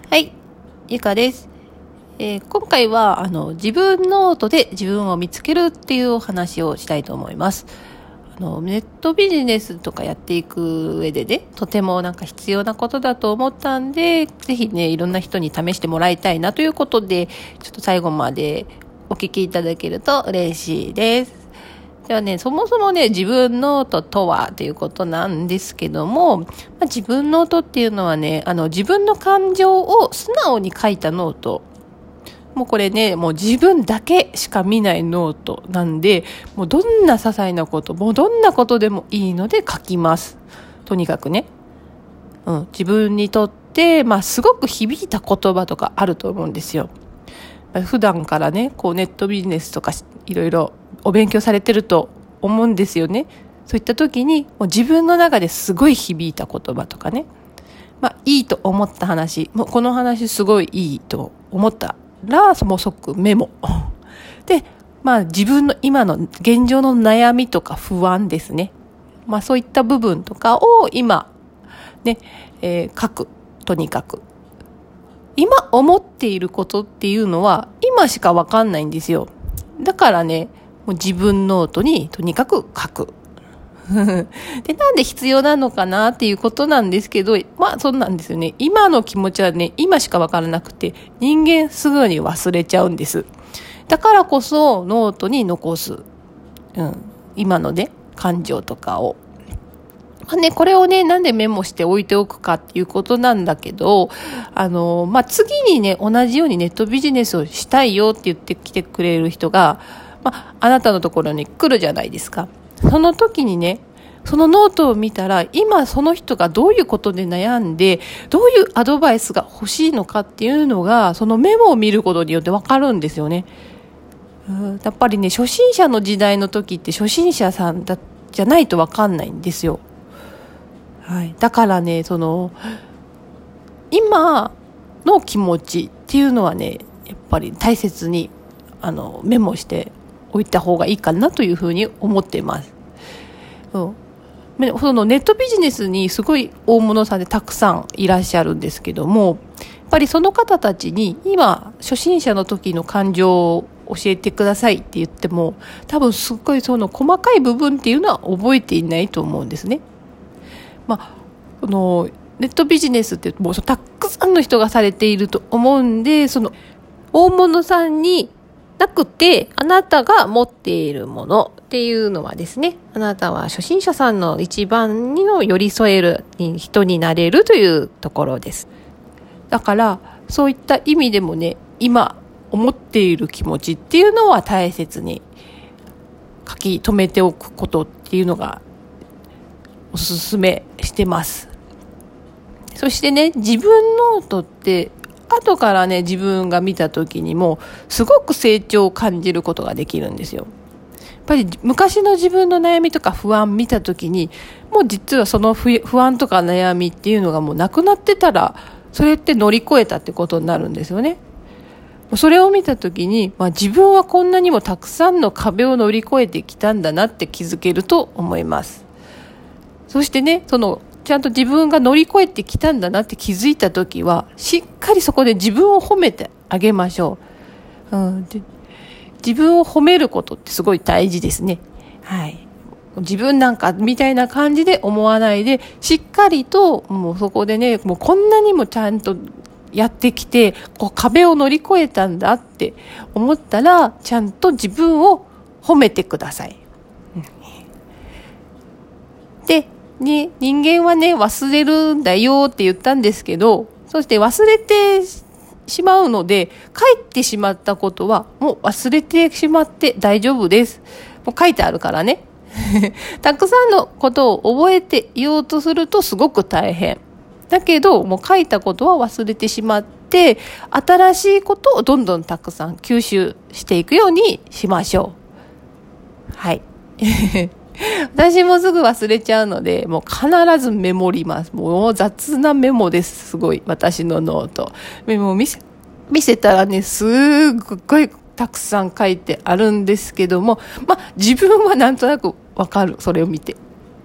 はい、ゆかです。今回は自分ノートで自分を見つけるっていうお話をしたいと思います。ネットビジネスとかやっていく上でね、とても必要なことだと思ったんで、ぜひね、いろんな人に試してもらいたいなということで、ちょっと最後までお聞きいただけると嬉しいです。ではね、そもそもね、自分ノートとはということなんですけども、自分ノートっていうのはね、自分の感情を素直に書いたノート。もうこれね、もう自分だけしか見ないノートなんで、もうどんな些細なこと、もうどんなことでもいいので書きます。とにかくね。自分にとって、すごく響いた言葉とかあると思うんですよ。普段からね、ネットビジネスとかいろいろお勉強されてると思うんですよね。そういった時にもう自分の中ですごい響いた言葉とかね、いいと思った話、もうこの話すごいいいと思ったら、もう即メモで、自分の今の現状の悩みとか不安ですね、そういった部分とかを今ね、書く。とにかく今思っていることっていうのは今しかわかんないんですよ。だからね、もう自分ノートにとにかく書く。で、なんで必要なのかなっていうことなんですけど、そうなんですよね。今の気持ちはね、今しかわからなくて、人間すぐに忘れちゃうんです。だからこそノートに残す。今のね、感情とかを。これをね、なんでメモして置いておくかっていうことなんだけど、次にね、同じようにネットビジネスをしたいよって言ってきてくれる人が、あなたのところに来るじゃないですか。その時にね、そのノートを見たら、今その人がどういうことで悩んで、どういうアドバイスが欲しいのかっていうのが、そのメモを見ることによってわかるんですよね。やっぱりね、初心者の時代の時って初心者さんじゃないとわかんないんですよ。はい、だからね、今の気持ちっていうのはね、やっぱり大切にメモしておいた方がいいかなというふうに思っています。そのネットビジネスにすごい大物さんでたくさんいらっしゃるんですけども、やっぱりその方たちに今初心者の時の感情を教えてくださいって言っても、多分すごいその細かい部分っていうのは覚えていないと思うんですね。ネットビジネスってもうたくさんの人がされていると思うんで、その大物さんになくて、あなたが持っているものっていうのはですね、あなたは初心者さんの一番の寄り添える人になれるというところです。だからそういった意味でもね、今思っている気持ちっていうのは大切に書き留めておくことっていうのがおすすめしてます。そしてね、自分ノートって後からね、自分が見た時にもすごく成長を感じることができるんですよ。やっぱり昔の自分の悩みとか不安見た時に、もう実はその不安とか悩みっていうのがもうなくなってたら、それって乗り越えたってことになるんですよね。それを見た時に、自分はこんなにもたくさんの壁を乗り越えてきたんだなって気づけると思います。そしてね、ちゃんと自分が乗り越えてきたんだなって気づいたときは、しっかりそこで自分を褒めてあげましょう。で自分を褒めることってすごい大事ですね。はい。自分みたいな感じで思わないで、しっかりと、もうそこでね、もうこんなにもちゃんとやってきて、壁を乗り越えたんだって思ったら、ちゃんと自分を褒めてください。で、人間はね、忘れるんだよって言ったんですけど、そして忘れてしまうので、書いてしまったことはもう忘れてしまって大丈夫です。もう書いてあるからね。たくさんのことを覚えていようとするとすごく大変。だけど、もう書いたことは忘れてしまって、新しいことをどんどんたくさん吸収していくようにしましょう。はい。私もすぐ忘れちゃうので、もう必ずメモります。もう雑なメモです。すごい。私のノート。メモ見せたらね、すっごいたくさん書いてあるんですけども、自分はなんとなくわかる。それを見て。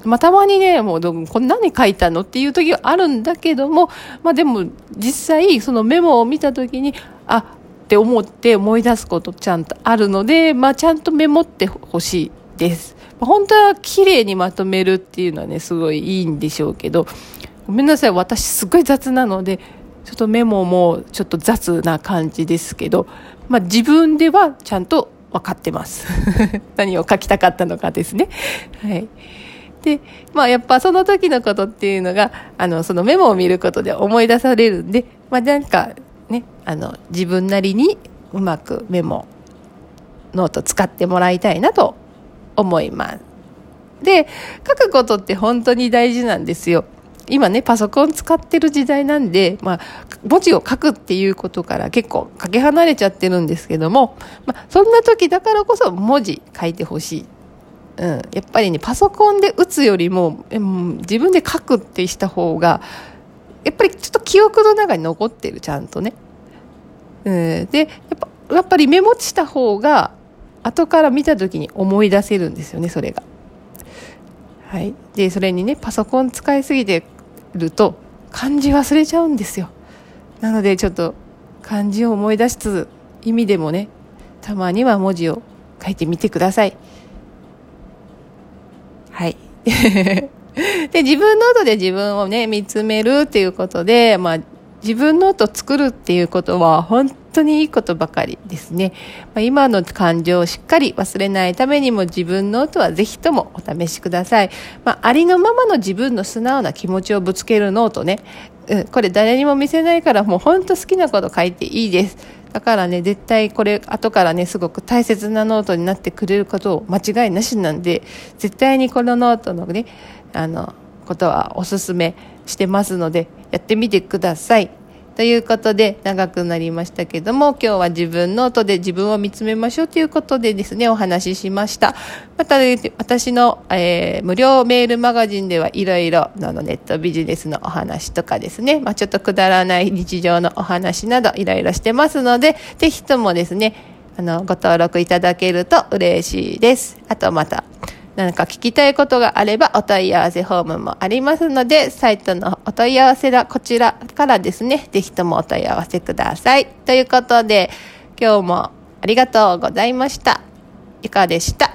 たまにね、もうこれ何書いたのっていう時はあるんだけども、でも実際そのメモを見た時に、って思って思い出すことちゃんとあるので、ちゃんとメモってほしいです。本当は綺麗にまとめるっていうのはね、すごいいいんでしょうけど、ごめんなさい、私すごい雑なので、ちょっとメモもちょっと雑な感じですけど、自分ではちゃんと分かってます何を書きたかったのかですね。はい。で、やっぱその時のことっていうのがそのメモを見ることで思い出されるんで、なんかね、自分なりにうまくメモノート使ってもらいたいなと思います。で、書くことって本当に大事なんですよ。今ね、パソコン使ってる時代なんで、文字を書くっていうことから結構かけ離れちゃってるんですけども、そんな時だからこそ文字書いてほしい。やっぱりね、パソコンで打つよりも、自分で書くってした方が、やっぱりちょっと記憶の中に残ってる、ちゃんとね。で、やっぱりメモした方が、後から見た時に思い出せるんですよね、それが。はい。で、それにね、パソコン使いすぎてると、漢字忘れちゃうんですよ。なので、ちょっと漢字を思い出しつつ、意味でもね、たまには文字を書いてみてください。はい。で、自分ノートで自分をね、見つめるっていうことで、自分ノート作るっていうことは本当にいいことばかりですね。今の感情をしっかり忘れないためにも自分ノートはぜひともお試しください。ありのままの自分の素直な気持ちをぶつけるノートね。これ誰にも見せないからもう本当好きなこと書いていいです。だからね、絶対これ後からね、すごく大切なノートになってくれることを間違いなしなんで、絶対にこのノートのね、ことはおすすめしてますので、やってみてください。ということで、長くなりましたけども、今日は自分ノートで自分を見つめましょうということでですね、お話ししました。また、私の、無料メールマガジンではいろいろネットビジネスのお話とかですね、ちょっとくだらない日常のお話などいろいろしてますので、ぜひともですね、ご登録いただけると嬉しいです。あとまた、何か聞きたいことがあればお問い合わせフォームもありますので、サイトのお問い合わせこちらからですね、ぜひともお問い合わせください。ということで、今日もありがとうございました。いかがでした？